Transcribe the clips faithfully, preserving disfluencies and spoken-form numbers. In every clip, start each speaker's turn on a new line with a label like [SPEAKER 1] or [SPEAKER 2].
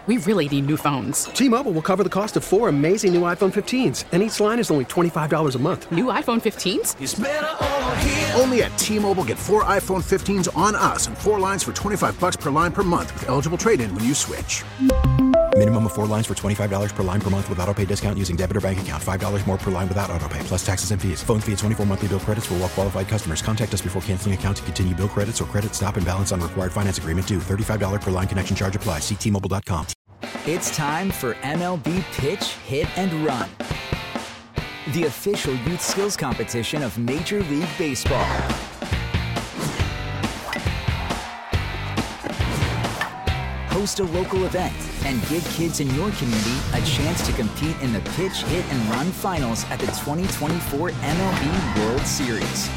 [SPEAKER 1] We really need new phones.
[SPEAKER 2] T-Mobile will cover the cost of four amazing new iPhone fifteens, and each line is only twenty-five dollars a month.
[SPEAKER 1] New iPhone fifteens?
[SPEAKER 3] It's better over here.
[SPEAKER 4] Only at T-Mobile, get four iPhone fifteens on us and four lines for twenty-five dollars per line per month with eligible trade-in when you switch.
[SPEAKER 5] Minimum of four lines for twenty-five dollars per line per month with autopay discount using debit or bank account. five dollars more per line without autopay, plus taxes and fees. Phone fee at twenty-four monthly bill credits for well-qualified customers. Contact us before canceling account to continue bill credits or credit stop and balance on required finance agreement due. thirty-five dollars per line connection charge applies. See T Mobile dot com.
[SPEAKER 6] It's time for M L B Pitch, Hit, and Run, the official youth skills competition of Major League Baseball. Host a local event and give kids in your community a chance to compete in the Pitch, Hit, and Run finals at the twenty twenty-four M L B World Series.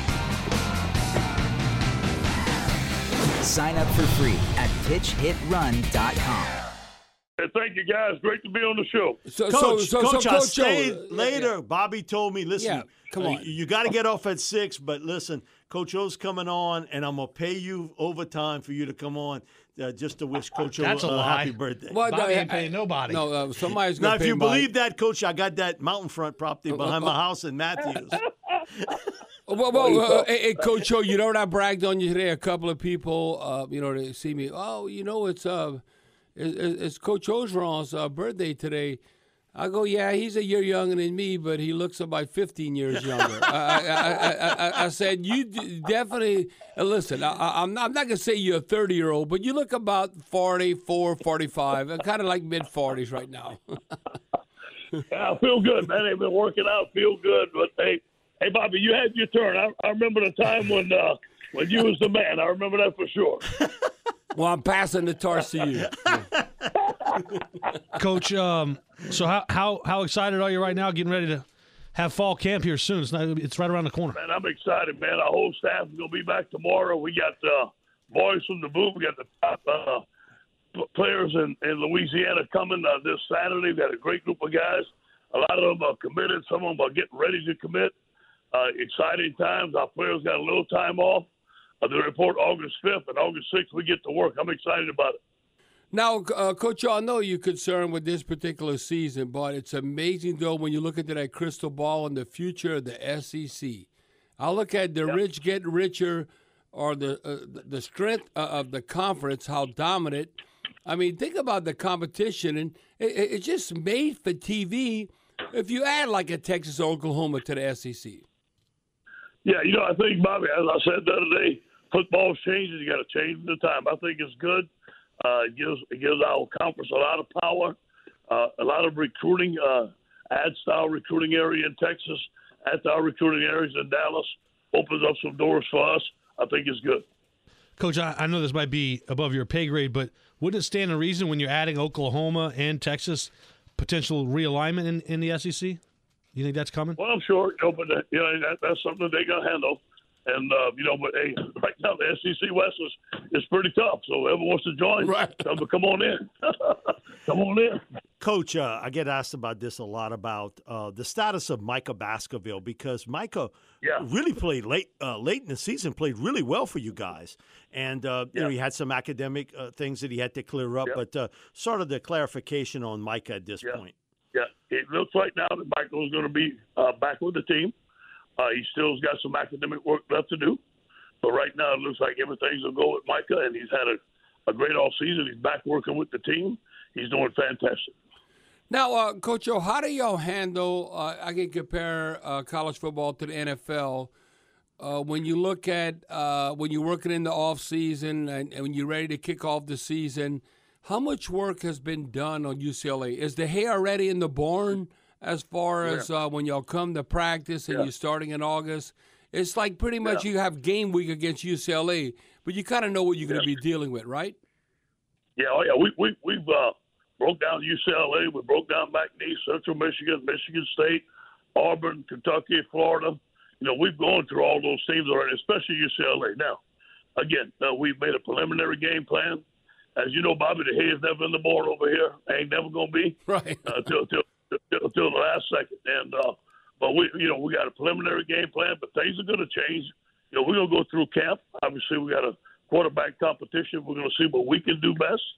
[SPEAKER 6] Sign up for free at pitch hit run dot com.
[SPEAKER 7] Hey, thank you, guys. Great to be on the show.
[SPEAKER 8] So, Coach, so, so,
[SPEAKER 9] Coach,
[SPEAKER 8] so,
[SPEAKER 9] I
[SPEAKER 8] Coach
[SPEAKER 9] stayed
[SPEAKER 8] Joe,
[SPEAKER 9] later.
[SPEAKER 8] Yeah.
[SPEAKER 9] Bobby told me, listen,
[SPEAKER 8] yeah, come on.
[SPEAKER 9] Uh, you got to get off at six, but listen, Coach O's coming on, and I'm going to pay you overtime for you to come on uh, just to wish Coach O
[SPEAKER 10] That's a
[SPEAKER 9] a
[SPEAKER 10] lie.
[SPEAKER 9] happy birthday.
[SPEAKER 10] Well, Bobby ain't paying nobody.
[SPEAKER 8] No, uh, somebody's going
[SPEAKER 9] Now,
[SPEAKER 8] to
[SPEAKER 9] if
[SPEAKER 8] pay
[SPEAKER 9] you
[SPEAKER 8] my...
[SPEAKER 9] believe that, Coach, I got that mountain front property behind my house in Matthews.
[SPEAKER 8] Well, well uh, hey, hey, Coach O, you know what I bragged on you today? A couple of people, uh, you know, they see me. Oh, you know, it's uh, it's, it's Coach Ogeron's uh, birthday today. I go, yeah, he's a year younger than me, but he looks about fifteen years younger. I, I, I, I, I said, you d- definitely, uh, listen, I, I'm not, I'm not going to say you're a thirty-year-old, but you look about forty-four, forty-five, kind of like mid-forties right now.
[SPEAKER 7] Yeah, I feel good, man. They've been working out, feel good. But, hey, hey, Bobby, you had your turn. I, I remember the time when uh, when you was the man. I remember that for sure.
[SPEAKER 8] Well, I'm passing the torch to you.
[SPEAKER 10] Coach, um, so how, how how excited are you right now getting ready to have fall camp here soon? It's, not, it's right around the corner.
[SPEAKER 7] Man, I'm excited, man. Our whole staff is going to be back tomorrow. We got uh, boys from the boot. We got the top uh, players in, in Louisiana coming uh, this Saturday. We've got a great group of guys. A lot of them are committed. Some of them are getting ready to commit. Uh, exciting times. Our players got a little time off. Uh, they report August fifth, and August sixth we get to work. I'm excited about it.
[SPEAKER 8] Now, uh, Coach, I know you're concerned with this particular season, but it's amazing, though, when you look into that crystal ball and the future of the S E C. I look at the yep. rich get richer or the uh, the strength of the conference, how dominant. I mean, think about the competition, and it, it's just made for T V if you add like a Texas or Oklahoma to the S E C.
[SPEAKER 7] Yeah, you know, I think, Bobby, as I said the other day, football's changing. You got to change the time. I think it's good. Uh, it gives it gives our conference a lot of power, uh, a lot of recruiting, uh, ad-style recruiting area in Texas, ad-style recruiting areas in Dallas, opens up some doors for us. I think it's good.
[SPEAKER 10] Coach, I, I know this might be above your pay grade, but wouldn't it stand to reason when you're adding Oklahoma and Texas, potential realignment in, in the S E C? You think that's coming?
[SPEAKER 7] Well, I'm sure, you know, but uh, you know, that, that's something they're going to handle. And, uh, you know, but hey, right now the S E C West is, is pretty tough. So whoever wants to join,
[SPEAKER 8] right.
[SPEAKER 7] come, come on in. Come on in.
[SPEAKER 9] Coach, uh, I get asked about this a lot, about uh, the status of Micah Baskerville, because Micah
[SPEAKER 7] yeah.
[SPEAKER 9] really played late uh, late in the season, played really well for you guys. And, uh, you
[SPEAKER 7] yeah.
[SPEAKER 9] know, he had some academic uh, things that he had to clear up.
[SPEAKER 7] Yeah.
[SPEAKER 9] But uh, sort of the clarification on Micah at this
[SPEAKER 7] yeah.
[SPEAKER 9] point.
[SPEAKER 7] Yeah, it looks right now that Michael's going to be uh, back with the team. Uh, he still's got some academic work left to do. But right now it looks like everything's going to go with Micah, and he's had a, a great offseason. He's back working with the team. He's doing fantastic.
[SPEAKER 8] Now, uh, Coach O, how do y'all handle, uh, I can compare uh, college football to the N F L, uh, when you look at, uh, when you're working in the offseason and, and when you're ready to kick off the season, how much work has been done on U C L A? Is the hair already in the barn as far
[SPEAKER 7] yeah.
[SPEAKER 8] as uh, when y'all come to practice and
[SPEAKER 7] yeah.
[SPEAKER 8] you're starting in August? It's like pretty much
[SPEAKER 7] yeah.
[SPEAKER 8] you have game week against U C L A, but you kind of know what you're going to
[SPEAKER 7] yes.
[SPEAKER 8] be dealing with, right?
[SPEAKER 7] Yeah, oh yeah. We, we, we've uh, broke down U C L A. We broke down McNeese, Central Michigan, Michigan State, Auburn, Kentucky, Florida. You know, we've gone through all those teams already, especially U C L A. Now, again, uh, we've made a preliminary game plan. As you know, Bobby, the hay is never in the board over here. Ain't never going to be.
[SPEAKER 8] Right.
[SPEAKER 7] Uh, till, till, till, till the last second. And, uh, but we, you know, we got a preliminary game plan, but things are going to change. You know, we're going to go through camp. Obviously, we got a quarterback competition. We're going to see what we can do best.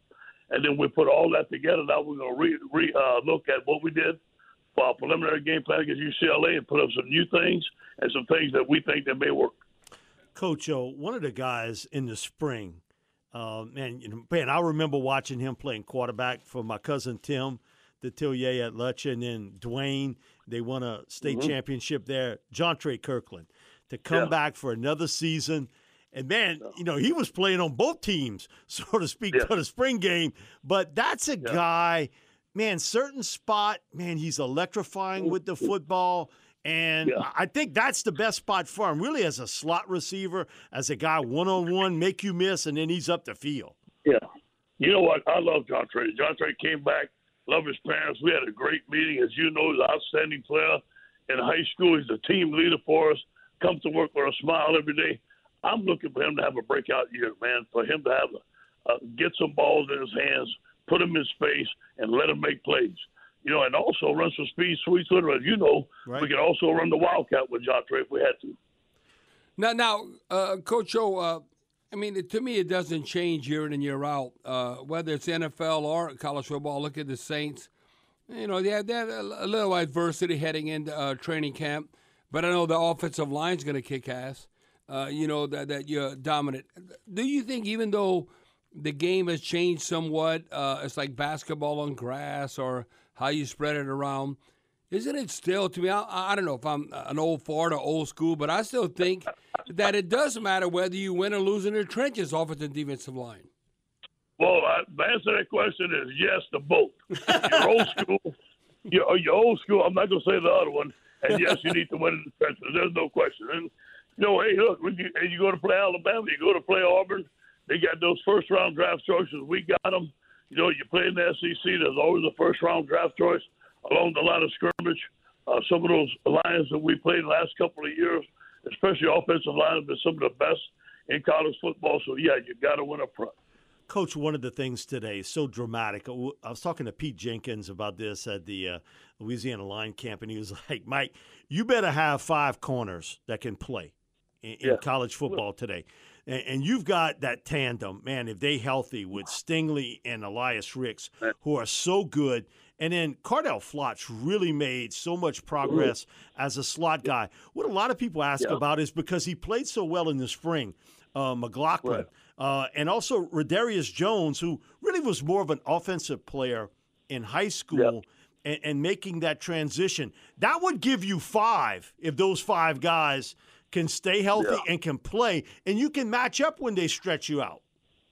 [SPEAKER 7] and then we put all that together. Now we're going to re, re uh, look at what we did for our preliminary game plan against U C L A and put up some new things and some things that we think that may work.
[SPEAKER 9] Coach O, one of the guys in the spring, uh, man, you know, man, I remember watching him playing quarterback for my cousin Tim Detillier at Lutcher, and then Dwayne. They won a state mm-hmm. championship there. Jontre Kirkland to come yeah. back for another season. And, man, you know, he was playing on both teams, so to speak, yeah. for the spring game. But that's a yeah. guy, man, certain spot, man, he's electrifying with the football. And yeah. I think that's the best spot for him, really, as a slot receiver, as a guy one-on-one, make you miss, and then he's up the field.
[SPEAKER 7] Yeah. You know what? I love Jontre. Jontre came back, love his parents. We had a great meeting. As you know, he's an outstanding player in high school. He's a team leader for us, comes to work with a smile every day. I'm looking for him to have a breakout year, man, for him to have a, uh, get some balls in his hands, put him in space, and let him make plays. You know, and also run some speed sweeps with him. As you know, right. we can also run the Wildcat with Jontre if we had to.
[SPEAKER 8] Now, now, uh, Coach O, uh, I mean, to me, it doesn't change year in and year out, uh, whether it's N F L or college football. Look at the Saints. You know, they had, they had a little adversity heading into uh, training camp, but I know the offensive line's going to kick ass. Uh, you know, that, that you're dominant. Do you think even though the game has changed somewhat, uh, it's like basketball on grass or how you spread it around, isn't it still, to me, I, I don't know if I'm an old fart or old school, but I still think that it does matter whether you win or lose in the trenches, offensive and defensive line.
[SPEAKER 7] Well, I, the answer to that question is yes to both. You're old school. You're, you're old school. I'm not going to say the other one. And yes, you need to win in the trenches. There's no question. And, you know, hey, look, when you, when you go to play Alabama, you go to play Auburn, they got those first-round draft choices. We got them. You know, you play in the S E C, there's always a first-round draft choice along the line of scrimmage. Uh, some of those lines that we played the last couple of years, especially offensive line, have been some of the best in college football. So, yeah, you got to win up front.
[SPEAKER 9] Coach, one of the things today, so dramatic. I was talking to Pete Jenkins about this at the uh, Louisiana Line Camp, and he was like, Mike, you better have five corners that can play in, in yeah. college football today. And, and you've got that tandem, man, if they healthy, with Stingley and Elias Ricks, who are so good. And then Cardell Flotch really made so much progress mm-hmm. as a slot guy. What a lot of people ask yeah. about is because he played so well in the spring, uh, McLaughlin. Right. Uh, and also Rodarius Jones, who really was more of an offensive player in high school yep. and, and making that transition. That would give you five if those five guys can stay healthy yeah. and can play, and you can match up when they stretch you out.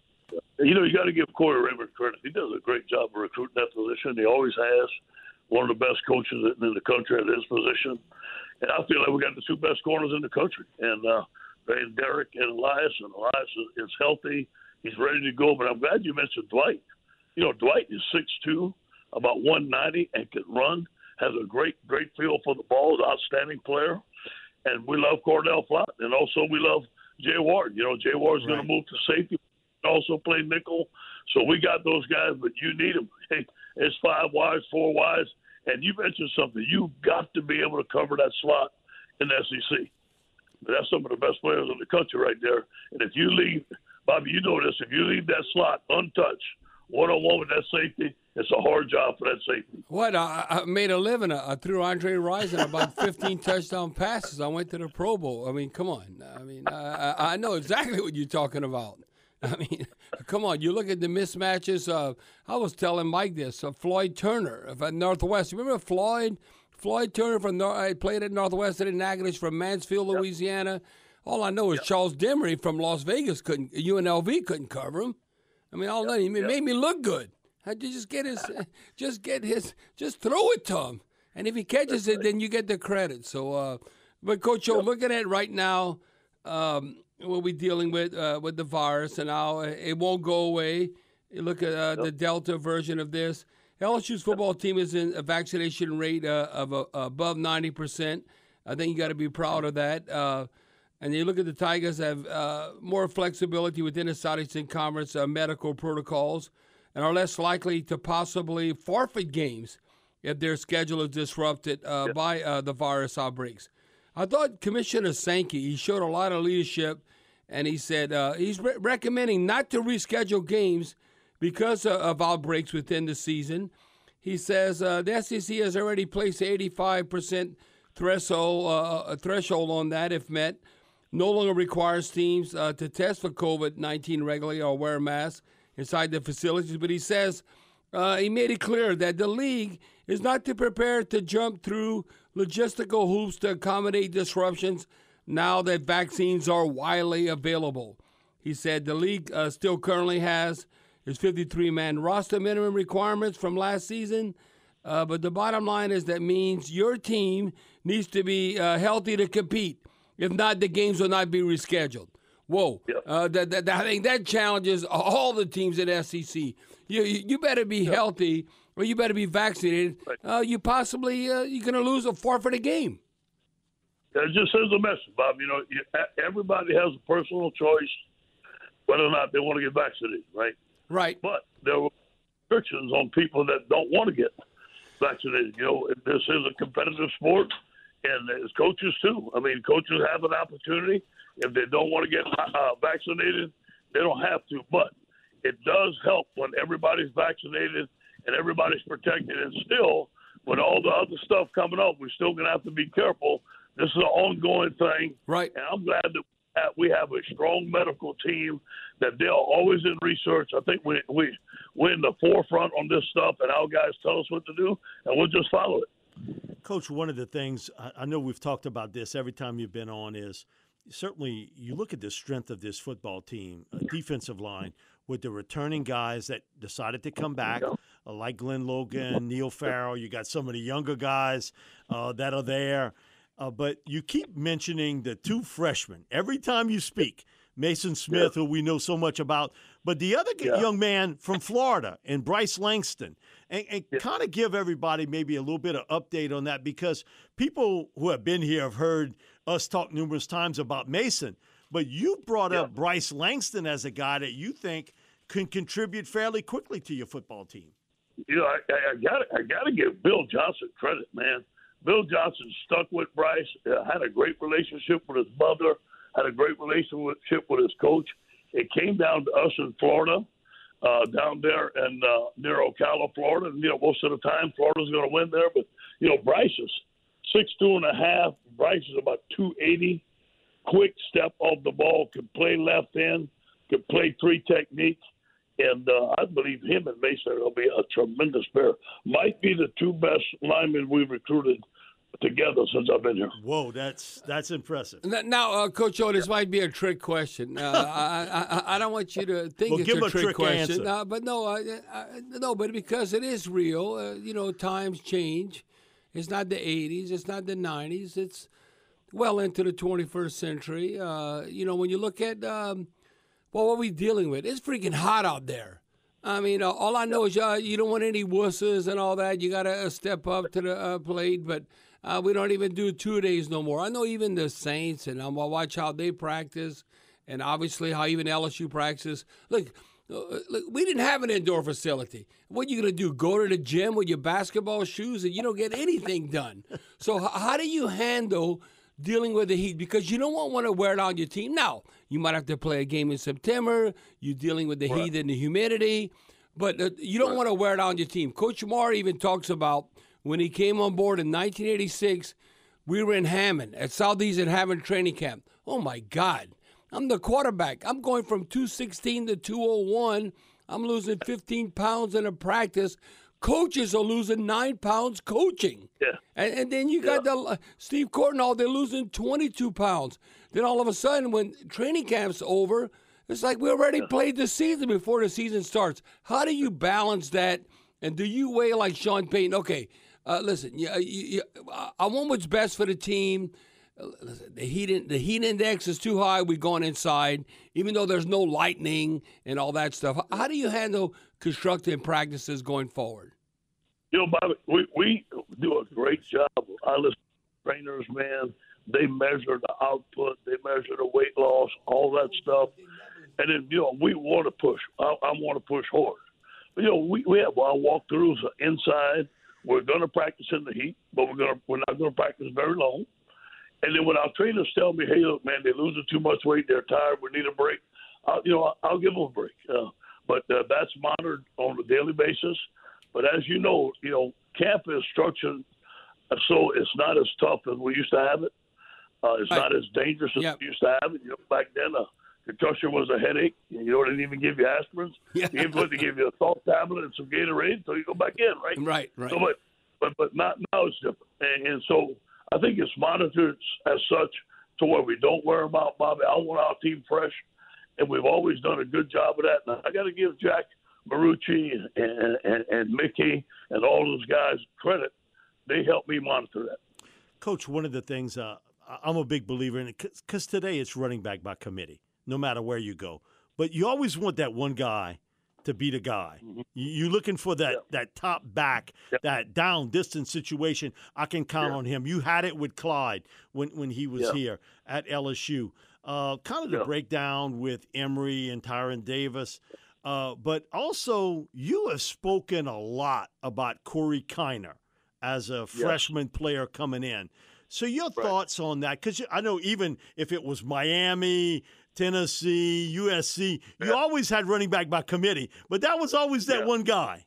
[SPEAKER 7] You know, you got to give Corey Raymond credit. He does a great job of recruiting that position. He always has. One of the best coaches in the country at his position. And I feel like we got the two best corners in the country. And uh, and Derek and Elias, and Elias is, is healthy. He's ready to go. But I'm glad you mentioned Dwight. You know, Dwight is six two, about one ninety, and can run, has a great, great feel for the ball, is an outstanding player. And we love Cordell Flott. And also we love Jay Ward. You know, Jay Ward's right. going to move to safety, also play nickel. So we got those guys, but you need them. Hey, it's five wides, four wides. And you mentioned something. You've got to be able to cover that slot in the S E C. That's some of the best players in the country right there. And if you leave, Bobby, you know this, if you leave that slot untouched, one-on-one with that safety, it's a hard job for that safety.
[SPEAKER 8] What? I, I made a living. I threw Andre Rison about fifteen touchdown passes. I went to the Pro Bowl. I mean, come on. I mean, I, I know exactly what you're talking about. I mean, come on. You look at the mismatches. Uh, I was telling Mike this. Uh, Floyd Turner at Northwest. You remember Floyd? Floyd Turner from Nor- I played at Northwestern in Natchitoches from Mansfield, yep. Louisiana. All I know is yep. Charles Demery from Las Vegas couldn't. U N L V couldn't cover him. I mean, all yep. night he yep. made me look good. How'd you just get his? just get his. Just throw it to him, and if he catches That's it, right. then you get the credit. So, uh, but Coach O, yep. looking at it right now. Um, We'll be dealing with uh, with the virus, and now it won't go away. You look at uh, the Delta version of this. L S U's football team is in a vaccination rate uh, of uh, above ninety percent. I think you got to be proud of that. Uh, and you look at the Tigers have uh, more flexibility within the Southeastern Conference uh, medical protocols and are less likely to possibly forfeit games if their schedule is disrupted uh, yeah. by uh, the virus outbreaks. I thought Commissioner Sankey, he showed a lot of leadership, and he said uh, he's re- recommending not to reschedule games because of outbreaks within the season. He says uh, the S E C has already placed eighty-five percent threshold, uh, threshold on that if met. No longer requires teams uh, to test for COVID nineteen regularly or wear masks inside the facilities. But he says uh, he made it clear that the league is not to prepare to jump through logistical hoops to accommodate disruptions now that vaccines are widely available. He said the league uh, still currently has his fifty-three man roster minimum requirements from last season, uh, but the bottom line is that means your team needs to be uh, healthy to compete. If not, the games will not be rescheduled. Whoa,
[SPEAKER 7] yep.
[SPEAKER 8] uh, that, that, I think that challenges all the teams in S E C. You you better be yep. healthy, or you better be vaccinated.
[SPEAKER 7] Right.
[SPEAKER 8] Uh, you possibly uh, you're going to lose or forfeit a game.
[SPEAKER 7] It just sends a message, Bob. You know, you, everybody has a personal choice whether or not they want to get vaccinated, right?
[SPEAKER 8] Right.
[SPEAKER 7] But there were restrictions on people that don't want to get vaccinated. You know, this is a competitive sport, and as coaches too. I mean, coaches have an opportunity. If they don't want to get uh, vaccinated, they don't have to. But it does help when everybody's vaccinated and everybody's protected. And still, with all the other stuff coming up, we're still going to have to be careful. This is an ongoing thing.
[SPEAKER 8] Right.
[SPEAKER 7] And I'm glad that we have a strong medical team, that they're always in research. I think we, we, we're in the forefront on this stuff, and our guys tell us what to do, and we'll just follow it.
[SPEAKER 9] Coach, one of the things, I know we've talked about this every time you've been on, is certainly you look at the strength of this football team, uh, defensive line, with the returning guys that decided to come back, uh, like Glenn Logan, Neil Farrell. You got some of the younger guys uh, that are there. Uh, but you keep mentioning the two freshmen every time you speak, Mason Smith, yeah. who we know so much about, but the other yeah. young man from Florida, and Bryce Langston, and, and yeah. kind of give everybody maybe a little bit of update on that, because people who have been here have heard us talk numerous times about Mason, but you brought yeah. up Bryce Langston as a guy that you think can contribute fairly quickly to your football team.
[SPEAKER 7] You know, I, I got I got to give Bill Johnson credit, man. Bill Johnson stuck with Bryce, uh, had a great relationship with his mother, had a great relationship with his coach. It came down to us in Florida, uh, down there in, uh, near Ocala, Florida. And, you know, most of the time Florida's going to win there. But, you know, Bryce is six two and a half. Bryce is about two eighty. Quick step off the ball, can play left end, can play three technique. And uh, I believe him and Mason will be a tremendous pair. Might be the two best linemen we've recruited together since I've been here.
[SPEAKER 9] Whoa, that's that's impressive.
[SPEAKER 8] Now, uh, Coach O, this yeah. might be a trick question. Uh, I, I I don't want you to think
[SPEAKER 9] well,
[SPEAKER 8] it's
[SPEAKER 9] give
[SPEAKER 8] a,
[SPEAKER 9] a
[SPEAKER 8] trick,
[SPEAKER 9] trick
[SPEAKER 8] question.
[SPEAKER 9] Answer.
[SPEAKER 8] Uh, but no, I, I, no, but because it is real. Uh, you know, times change. It's not the eighties. It's not the nineties. It's well into the twenty-first century. Uh, you know, when you look at um, well, what are we dealing with? It's freaking hot out there. I mean, uh, all I know is uh, you don't want any wusses and all that. You got to uh, step up to the uh, plate, but uh, we don't even do two days no more. I know even the Saints, and I'm going to watch how they practice, and obviously how even L S U practices. Look, uh, look, we didn't have an indoor facility. What are you going to do, go to the gym with your basketball shoes and you don't get anything done? So h- how do you handle dealing with the heat? Because you don't want to wear it on your team. Now, you might have to play a game in September. You're dealing with the right. heat and the humidity. But uh, you don't right. want to wear it on your team. Coach Moore even talks about when he came on board in nineteen eighty-six, we were in Hammond at Southeastern Hammond training camp. Oh, my God. I'm the quarterback. I'm going from two sixteen to two oh one. I'm losing fifteen pounds in a practice. Coaches are losing nine pounds coaching.
[SPEAKER 7] Yeah.
[SPEAKER 8] And, and then you got yeah. the uh, Steve Cortnall, they're losing twenty-two pounds. Then all of a sudden, when training camp's over, it's like we already yeah. played the season before the season starts. How do you balance that? And do you weigh like Sean Payton? Okay, uh, listen, you, you, you, I want what's best for the team. Uh, listen, the heat in, the heat index is too high. We're going inside, even though there's no lightning and all that stuff. How do you handle constructive practices going forward?
[SPEAKER 7] You know, Bobby, we, we do a great job. I listen to trainers, man. They measure the output. They measure the weight loss, all that stuff. And then, you know, we want to push. I, I want to push hard. But, you know, we, we have our walkthroughs inside. We're going to practice in the heat, but we're going to, we're not going to practice very long. And then when our trainers tell me, hey, look, man, they're losing too much weight, they're tired, we need a break, I'll, you know, I'll, I'll give them a break. Uh, but uh, that's monitored on a daily basis. But as you know, you know, camp is structured so it's not as tough as we used to have it. Uh, it's right. not as dangerous as yep. we used to have it. You know, back then, a concussion was a headache. You know, they didn't even give you aspirins. Yeah. They even give you a salt tablet and some Gatorade until you go back in, right?
[SPEAKER 8] Right, right.
[SPEAKER 7] So, but, but, but not, now it's different. And, and so I think it's monitored as such to where we don't worry about Bobby. I want our team fresh, and we've always done a good job of that. And I got to give Jack Marucci and, and, and Mickey and all those guys credit. They help me monitor that.
[SPEAKER 9] Coach, one of the things uh, I'm a big believer in it because today it's running back by committee, no matter where you go. But you always want that one guy to be the guy. Mm-hmm. You're looking for that, yeah. that top back, yeah. that down distance situation. I can count yeah. on him. You had it with Clyde when, when he was yeah. here at L S U. Uh, kind of the yeah. breakdown with Emory and Tyron Davis. Uh, but also, you have spoken a lot about Corey Kiner as a freshman yes. player coming in. So your right. thoughts on that? Because I know even if it was Miami, Tennessee, U S C, yeah. you always had running back by committee. But that was always that yeah. one guy.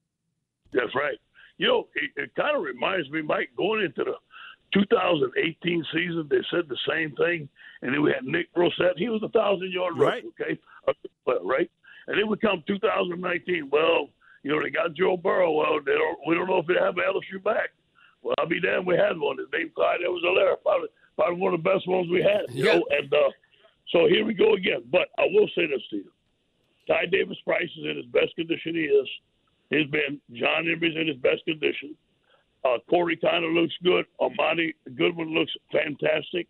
[SPEAKER 7] That's right. You know, it, it kind of reminds me, Mike, going into the two thousand eighteen season, they said the same thing. And then we had Nick Brosette. He was a thousand-yard
[SPEAKER 9] right.
[SPEAKER 7] rusher, okay? Right? And then we come two thousand nineteen. Well, you know, they got Joe Burrow. Well, they don't, we don't know if they have L S U back. Well, I'll be damned, we had one. His name Clyde Edwards-Helaire, probably, probably one of the best ones we had. You yeah. know? And uh, so here we go again. But I will say this to you. Ty Davis-Price is in his best condition he is. He's been. John Emery's in his best condition. Uh, Corey kind of looks good. Amani Goodwin looks fantastic.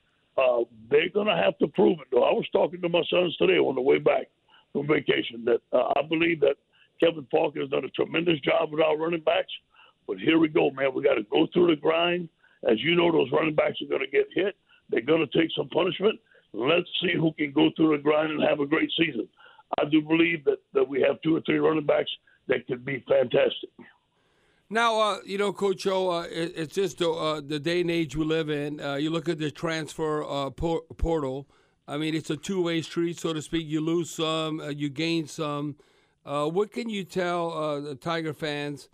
[SPEAKER 7] Uh, they're going to have to prove it, though. I was talking to my sons today on the way back from vacation that uh, I believe that Kevin Falk has done a tremendous job with our running backs. But here we go, man. We got to go through the grind. As you know, those running backs are going to get hit. They're going to take some punishment. Let's see who can go through the grind and have a great season. I do believe that, that we have two or three running backs that could be fantastic.
[SPEAKER 8] Now, uh, you know, Coach O, uh, it, it's just uh, the day and age we live in. Uh, you look at the transfer uh, por- portal. I mean, it's a two-way street, so to speak. You lose some, uh, you gain some. Uh, what can you tell uh, the Tiger fans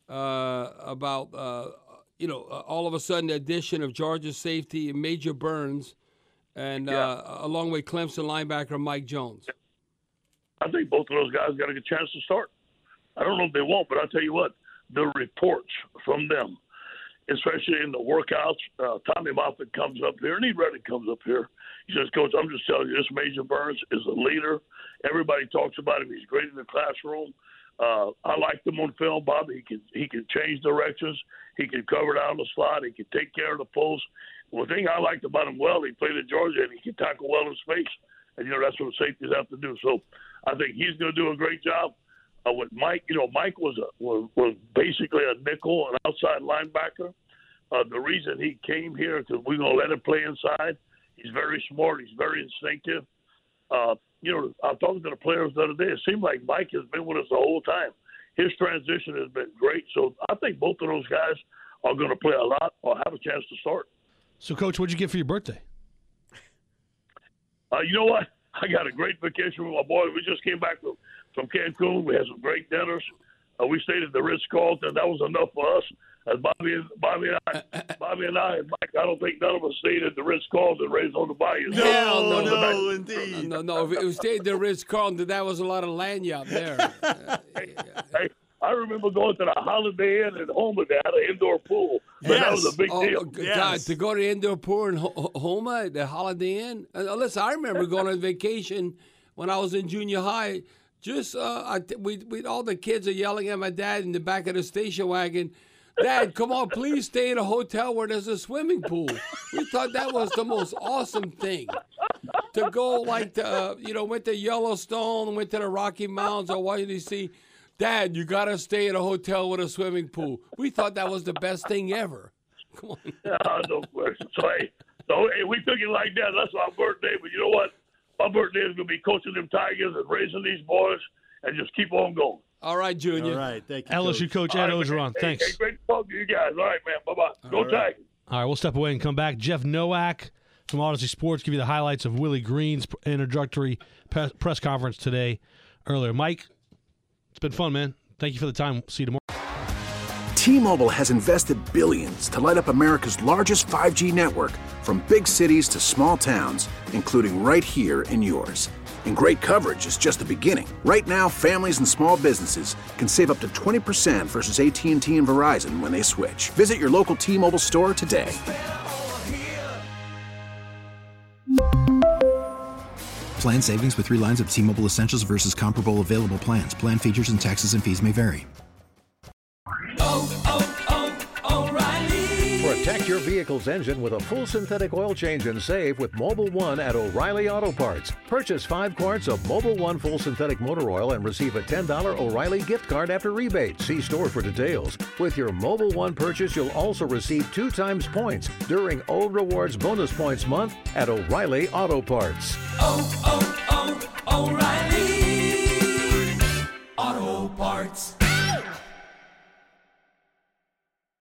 [SPEAKER 8] uh, about, uh, you know, uh, all of a sudden the addition of Georgia safety Major Burns and yeah. uh, along with Clemson linebacker Mike Jones?
[SPEAKER 7] I think both of those guys got a good chance to start. I don't know if they won't, but I'll tell you what, the reports from them, especially in the workouts, uh, Tommy Moffitt comes up here, and he rarely comes up here. He says, Coach, I'm just telling you, this Major Burns is a leader. Everybody talks about him. He's great in the classroom. Uh, I liked him on film, Bob. He can he can change directions. He can cover down the slot. He can take care of the post. One thing I liked about him, well, he played at Georgia, and he can tackle well in space. And, you know, that's what safeties have to do. So I think he's going to do a great job. Uh, with Mike, you know, Mike was a, was, was basically a nickel, an outside linebacker. Uh, the reason he came here because we're going to let him play inside. He's very smart. He's very instinctive. Uh, you know, I was talking to the players the other day. It seemed like Mike has been with us the whole time. His transition has been great. So I think both of those guys are going to play a lot or have a chance to start.
[SPEAKER 10] So, Coach, what'd you get for your birthday?
[SPEAKER 7] Uh, you know what? I got a great vacation with my boys. We just came back from, from Cancun. We had some great dinners. Uh, we stayed at the Ritz-Carlton. That was enough for us. As Bobby and Bobby and I, Bobby and I, and Mike, I don't think none of us stayed at the Ritz-Carlton raised on the bayou.
[SPEAKER 9] No,
[SPEAKER 8] Hell
[SPEAKER 9] no,
[SPEAKER 8] no,
[SPEAKER 9] no, indeed.
[SPEAKER 8] No, no. If we stayed at the Ritz-Carlton, that was a lot of lanyard there. uh,
[SPEAKER 7] hey, hey, I remember going to the Holiday Inn in Houma. They had an indoor pool. But yes. That was a big
[SPEAKER 8] oh,
[SPEAKER 7] deal.
[SPEAKER 8] God,
[SPEAKER 7] yes.
[SPEAKER 8] To go to the indoor pool in Houma, the Holiday Inn. Uh, listen, I remember going on vacation when I was in junior high. Just uh, I, we, we, all the kids are yelling at my dad in the back of the station wagon. Dad, come on, please stay in a hotel where there's a swimming pool. We thought that was the most awesome thing. To go like, to, uh, you know, went to Yellowstone, went to the Rocky Mountains or Washington, D C Dad, you got to stay in a hotel with a swimming pool. We thought that was the best thing ever. Come on.
[SPEAKER 7] Yeah, no question. So, hey, so, hey, we took it like that. That's our birthday. But you know what? My birthday is going to be coaching them Tigers and raising these boys and just keep on going.
[SPEAKER 8] All right, Junior.
[SPEAKER 9] All right, thank you,
[SPEAKER 10] L S U coach, coach Ed Orgeron.
[SPEAKER 7] Hey,
[SPEAKER 10] thanks.
[SPEAKER 7] Hey, great to talk to you guys. All right, man. Bye-bye. Go
[SPEAKER 10] right.
[SPEAKER 7] Tigers.
[SPEAKER 10] All right, we'll step away and come back. Jeff Nowak from Odyssey Sports give you the highlights of Willie Green's introductory press conference today earlier. Mike, it's been fun, man. Thank you for the time. See you tomorrow.
[SPEAKER 4] T-Mobile has invested billions to light up America's largest five G network, from big cities to small towns, including right here in yours. And great coverage is just the beginning. Right now, families and small businesses can save up to twenty percent versus A T and T and Verizon when they switch. Visit your local T-Mobile store today.
[SPEAKER 5] Plan savings with three lines of T-Mobile Essentials versus comparable available plans. Plan features and taxes and fees may vary.
[SPEAKER 3] Oh, oh, oh, O'Reilly. Protect your vehicle's engine with a full synthetic oil change and save with Mobil one at O'Reilly Auto Parts. Purchase five quarts of Mobil one full synthetic motor oil and receive a ten dollars O'Reilly gift card after rebate. See store for details. With your Mobil one purchase, you'll also receive two times points during O Rewards Bonus Points Month at O'Reilly Auto Parts.
[SPEAKER 11] Oh, oh, oh, O'Reilly Auto Parts.